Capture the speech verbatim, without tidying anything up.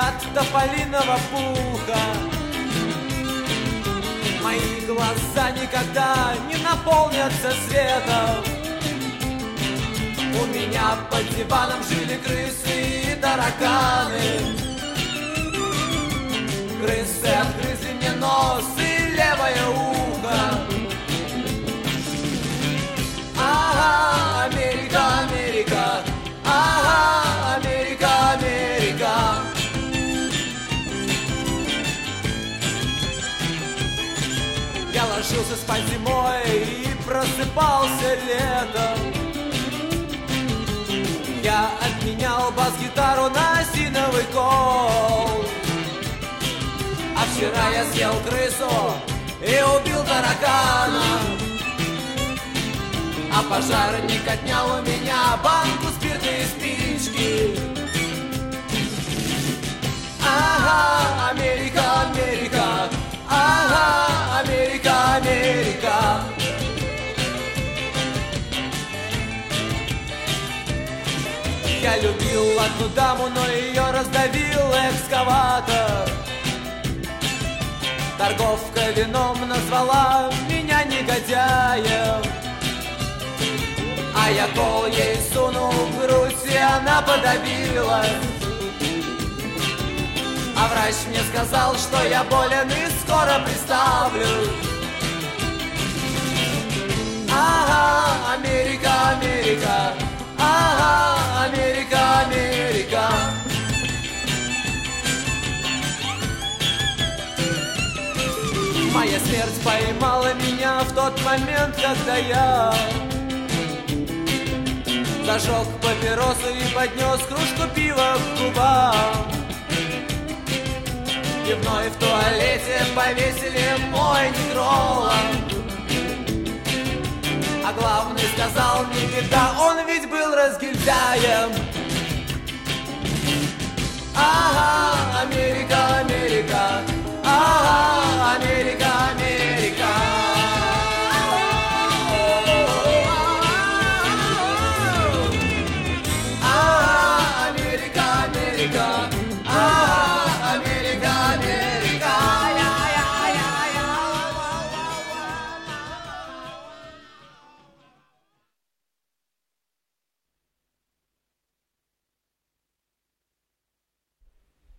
от тополиного пуха. Мои глаза никогда не наполнятся светом. У меня под диваном жили крысы и тараканы. Крысы отгрызли мне нос и левое ухо. Ага, Америка, Америка. Ага, Америка, Америка. Я ложился спать зимой и просыпался летом. Я обменял бас-гитару на осиновый кол. А вчера я съел крысу и убил таракана. А пожарник отнял у меня банку спирта и спички. Ага, Америка, Америка. Ага, Америка, Америка. Я любил одну даму, но ее раздавил экскаватор. Торговка вином назвала меня негодяем. А я кол ей сунул в грудь, и она подавилась. А врач мне сказал, что я болен и скоро приставлю. Ага, Америка, Америка. Ага, Америка, Америка. Моя смерть поймала меня в тот момент, когда я зажег папиросу и поднес кружку пива к губам. И вновь в туалете повесили мой некролог. А главный сказал, не беда, он ведь был разгильдяем. Ага.